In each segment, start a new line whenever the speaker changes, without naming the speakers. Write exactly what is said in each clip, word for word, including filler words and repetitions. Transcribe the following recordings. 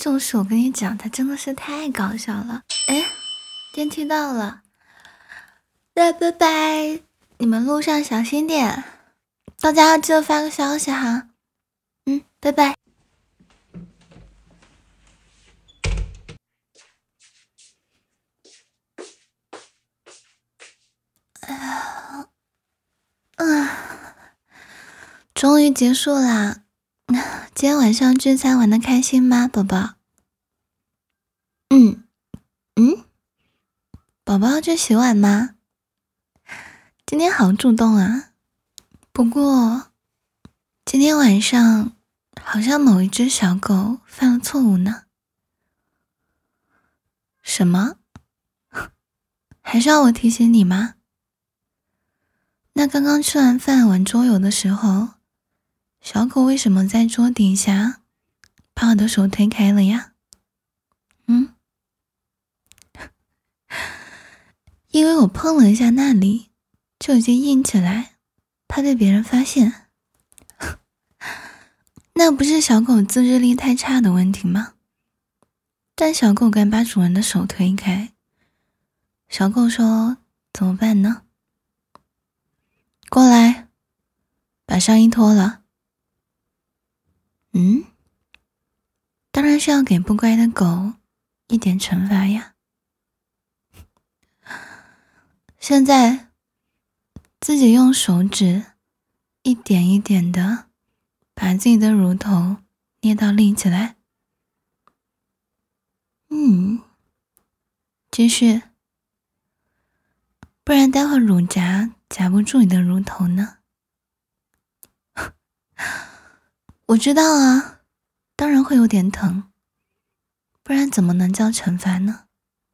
就是我跟你讲，他真的是太搞笑了。哎，电梯到了，那拜拜，你们路上小心点，到家要记得发个消息哈。嗯，拜拜。哎呀，嗯，终于结束啦。今天晚上聚餐玩的开心吗，宝宝？嗯嗯，宝宝要去洗碗吗？今天好主动啊。不过今天晚上好像某一只小狗犯了错误呢。什么？还需要我提醒你吗？那刚刚吃完饭玩桌游的时候，小狗为什么在桌底下把我的手推开了呀？嗯，因为我碰了一下那里，就已经硬起来，怕被别人发现。那不是小狗自制力太差的问题吗？但小狗敢把主人的手推开，小狗说怎么办呢？过来，把上衣脱了。嗯，当然是要给不乖的狗一点惩罚呀。现在自己用手指一点一点的把自己的乳头捏到立起来。嗯，继续，不然待会乳夹夹不住你的乳头呢。我知道啊，当然会有点疼，不然怎么能叫惩罚呢？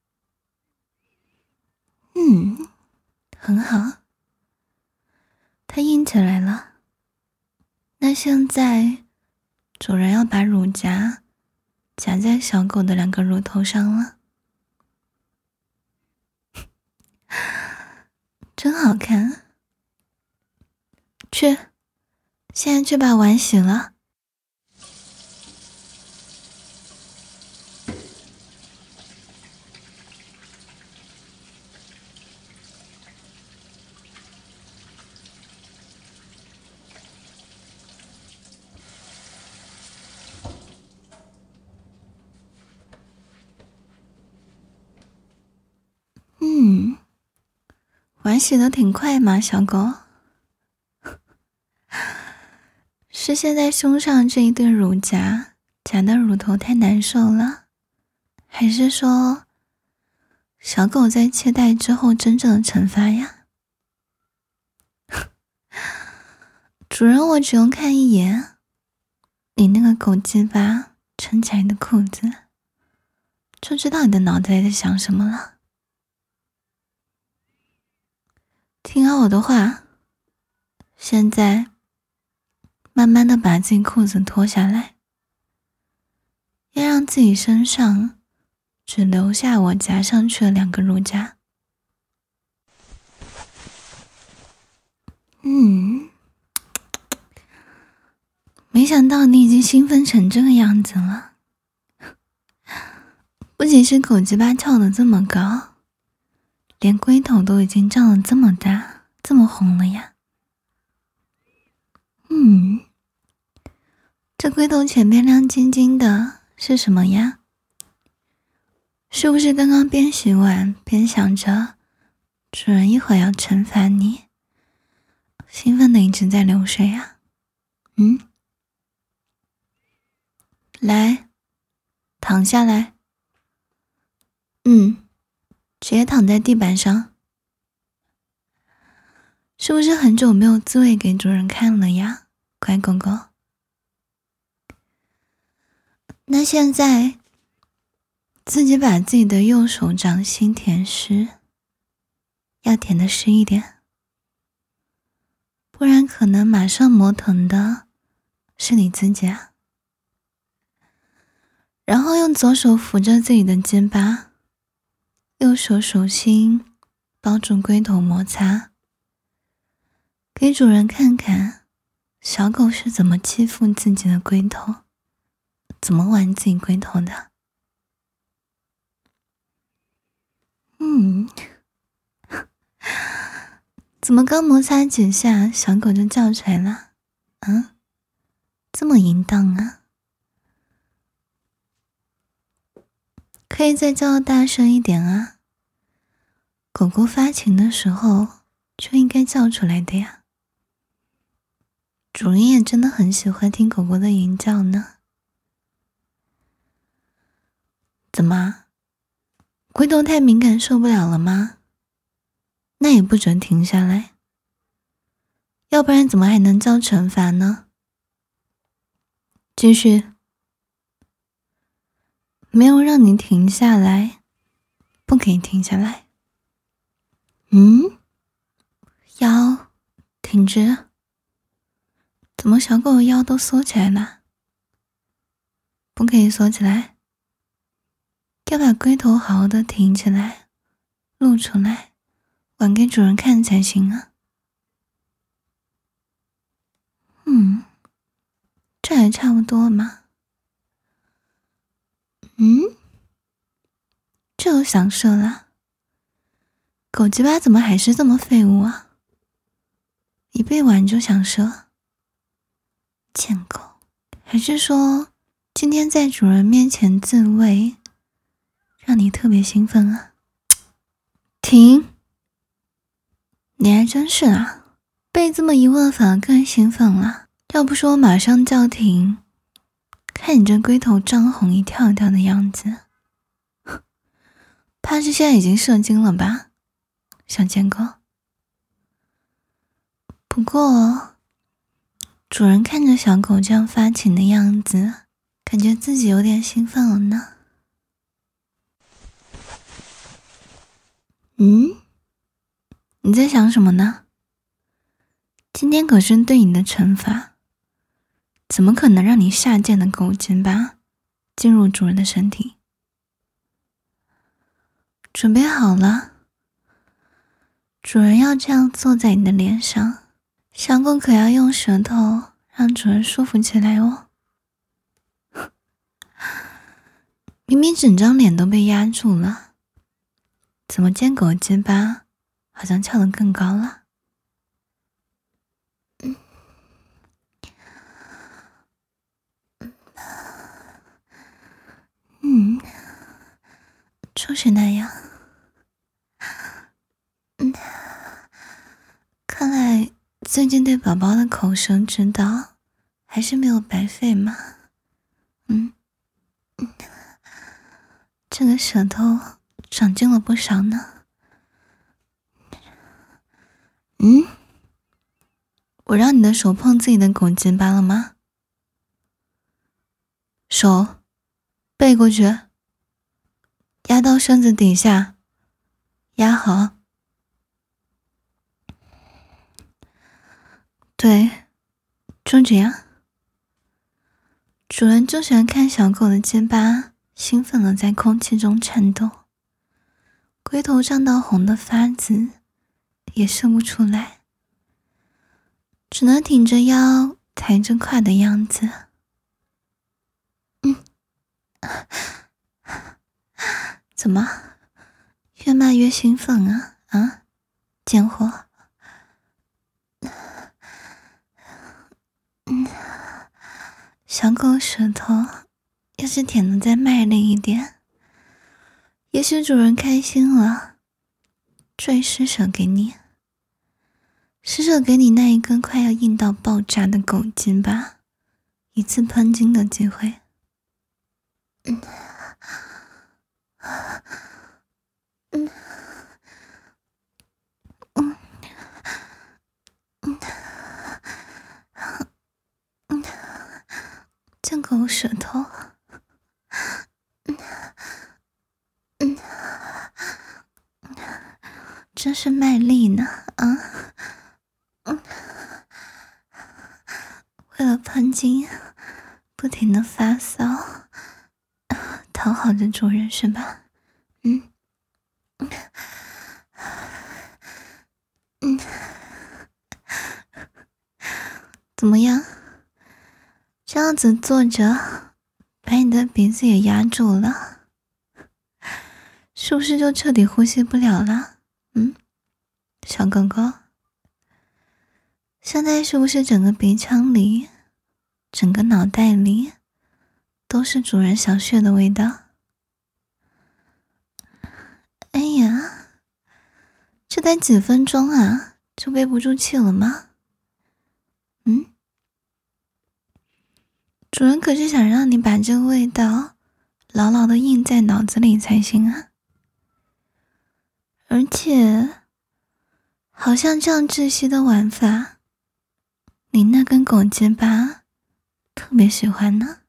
嗯，很好，它硬起来了。那现在主人要把乳夹夹在小狗的两个乳头上了。真好看。去，现在去把碗洗了。嗯，碗洗得挺快嘛，小狗。是现在胸上这一对乳夹夹的乳头太难受了，还是说小狗在切带之后真正的惩罚呀？主人，我只用看一眼你那个狗鸡巴撑起来的裤子，就知道你的脑袋在想什么了。听好我的话，现在慢慢的把自己裤子脱下来，要让自己身上只留下我夹上去的两个乳夹。嗯，没想到你已经兴奋成这个样子了。不仅是狗鸡巴翘得这么高，连龟头都已经胀得这么大，这么红了呀。嗯，这龟头前面亮晶晶的是什么呀？是不是刚刚边洗碗边想着主人一会儿要惩罚你，兴奋的一直在流水啊？嗯，来，躺下来。嗯，直接躺在地板上。是不是很久没有自慰给主人看了呀，乖狗狗？那现在自己把自己的右手掌心舔湿，要舔得湿一点，不然可能马上磨疼的是你自己啊。然后用左手扶着自己的肩膀，右手手心包住龟头摩擦，给主人看看小狗是怎么欺负自己的龟头， 怎么玩自己龟头的？嗯，怎么刚摩擦几下，小狗就叫出来了？啊，这么淫荡啊！可以再叫大声一点啊！狗狗发情的时候就应该叫出来的呀。主人也真的很喜欢听狗狗的淫叫呢。怎么？龟头太敏感受不了了吗？那也不准停下来，要不然怎么还能叫惩罚呢？继续。没有让你停下来，不可以停下来。嗯，腰挺直。怎么小狗的腰都缩起来了？不可以缩起来，要把龟头好好的挺起来，露出来，玩给主人看才行啊。嗯，这还差不多嘛。嗯，这又想射了。狗鸡巴怎么还是这么废物啊？一被玩就想射，贱狗！还是说今天在主人面前自慰，让你特别兴奋啊？停！你还真是啊，被这么一问反而更兴奋了。要不说马上叫停，看你这龟头张红一跳一跳的样子，怕是现在已经射精了吧，小贱狗。不过主人看着小狗这样发情的样子，感觉自己有点兴奋了呢。嗯，你在想什么呢？今天可是对你的惩罚，怎么可能让你下贱的狗精吧进入主人的身体？准备好了，主人要这样坐在你的脸上，小狗可要用舌头让主人舒服起来哦。明明整张脸都被压住了，怎么见狗鸡巴好像翘得更高了？嗯，嗯，就是那样。嗯，看来最近对宝宝的口舌指导还是没有白费嘛。嗯，嗯，这个舌头长进了不少呢。嗯，我让你的手碰自己的狗鸡巴了吗？手背过去，压到身子底下，压好。对，就这样。主人就喜欢看小狗的鸡巴兴奋了在空气中颤动，龟头胀到红的发紫，也射不出来，只能挺着腰抬着胯的样子。嗯，怎么越骂越兴奋啊啊，贱货！嗯，小狗舌头要是舔得再卖力一点，也许主人开心了，最施舍给你，施舍给你那一根快要硬到爆炸的狗筋吧，一次喷精的机会。嗯，嗯，嗯，嗯，嗯，这狗舌头，嗯，嗯，真是卖力呢啊！嗯，为了喷精，不停的发骚，讨好着主人是吧？嗯，嗯，嗯，怎么样？这样子坐着，把你你的鼻子也压住了，是不是就彻底呼吸不了了？嗯，小狗狗，现在是不是整个鼻腔里，整个脑袋里都是主人小穴的味道？哎呀，这才几分钟啊，就憋不住气了吗？嗯，主人可是想让你把这个味道牢牢的印在脑子里才行啊。而且好像这样窒息的玩法，你那根狗结巴特别喜欢呢。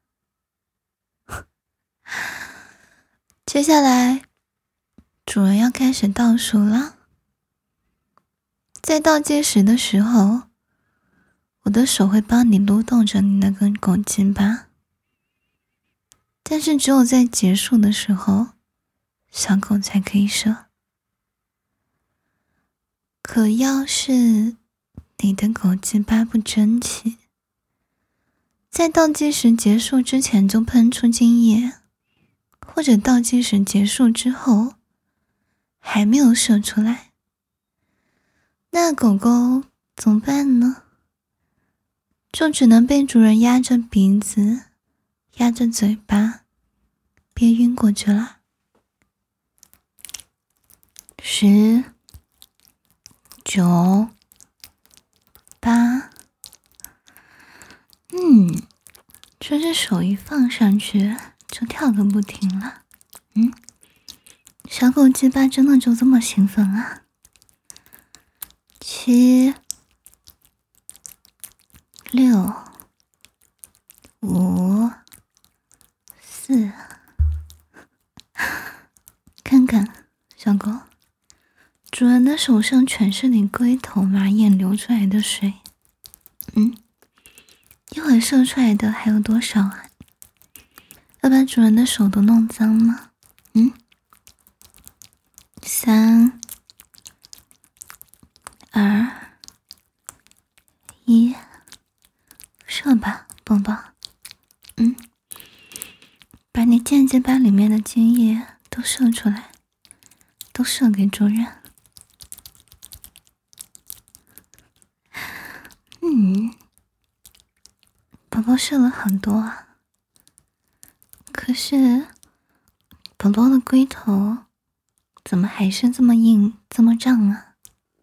接下来主人要开始倒数了，在倒计时的时候，我的手会帮你撸动着你那根狗结巴，但是只有在结束的时候，小狗才可以射。可要是你的狗结巴不争气，在倒计时结束之前就喷出精液，或者倒计时结束之后还没有射出来，那狗狗怎么办呢？就只能被主人压着鼻子，压着嘴巴，憋晕过去了。十、九、八，嗯，这只手一放上去就跳个不停了。嗯，小狗鸡巴真的就这么兴奋啊？七、六、五、四，看看小狗，主人的手上全是你龟头马眼流出来的水。嗯，一会儿射出来的还有多少啊？要把主人的手都弄脏吗？嗯，三、二、一，射吧，宝宝。嗯，把你剑结巴里面的精液都射出来，都射给主人。嗯，宝宝射了很多啊，可是宝宝的龟头怎么还是这么硬，这么胀啊？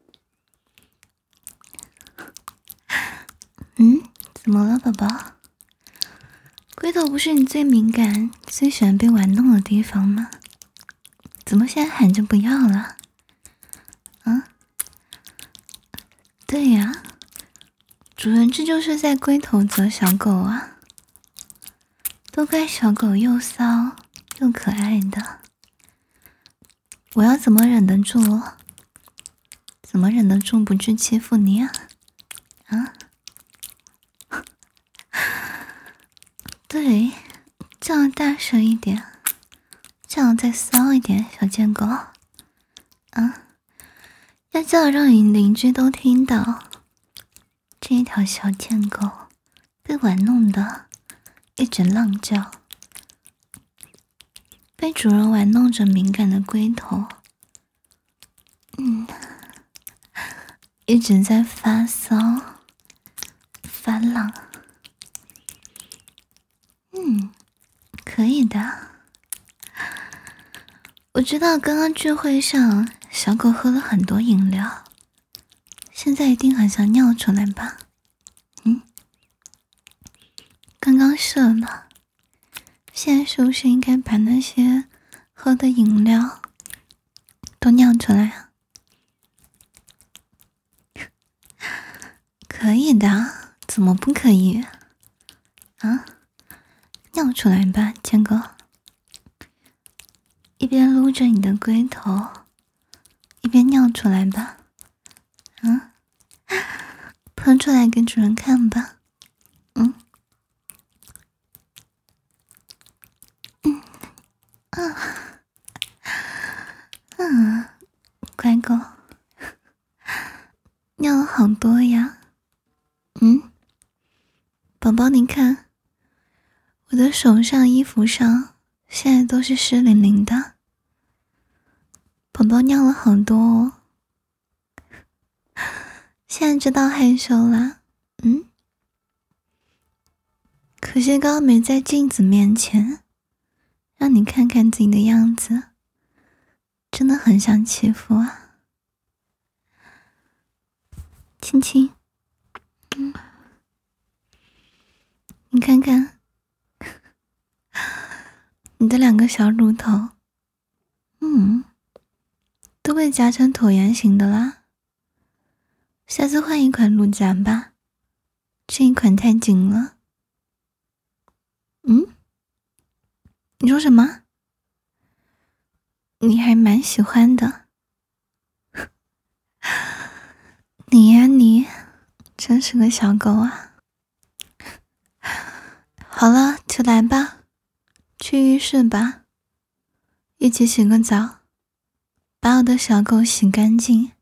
嗯，怎么了，宝宝？龟头不是你最敏感、最喜欢被玩弄的地方吗？怎么现在喊着不要了？啊？对呀，主人这就是在龟头责小狗啊，都怪小狗又骚又可爱的，我要怎么忍得住？怎么忍得住不去欺负你啊？啊？对，叫大声一点，叫再骚一点，小贱狗啊！要叫让你邻居都听到，这一条小贱狗被玩弄的一直浪叫，被主人玩弄着敏感的龟头，嗯，一直在发骚发浪。嗯，可以的。我知道刚刚聚会上小狗喝了很多饮料，现在一定很想尿出来吧？嗯，刚刚射了，现在是不是应该把那些喝的饮料都尿出来啊？可以的，怎么不可以啊？尿出来吧，贱狗！一边撸着你的龟头，一边尿出来吧。嗯，喷出来给主人看吧。嗯，嗯，啊，嗯，乖狗，尿了好多呀。嗯，宝宝，你看，我的手上、衣服上现在都是湿淋淋的，宝宝尿了好多哦。现在知道害羞啦，嗯？可惜刚刚没在镜子面前，让你看看自己的样子，真的很想欺负啊。亲亲，嗯，你看看，你的两个小乳头，嗯，都被夹成椭圆形的啦。下次换一款乳夹吧，这一款太紧了。嗯？你说什么？你还蛮喜欢的。你呀你，真是个小狗啊。好了，起来吧，去浴室吧，一起洗个澡，把我的小狗洗干净。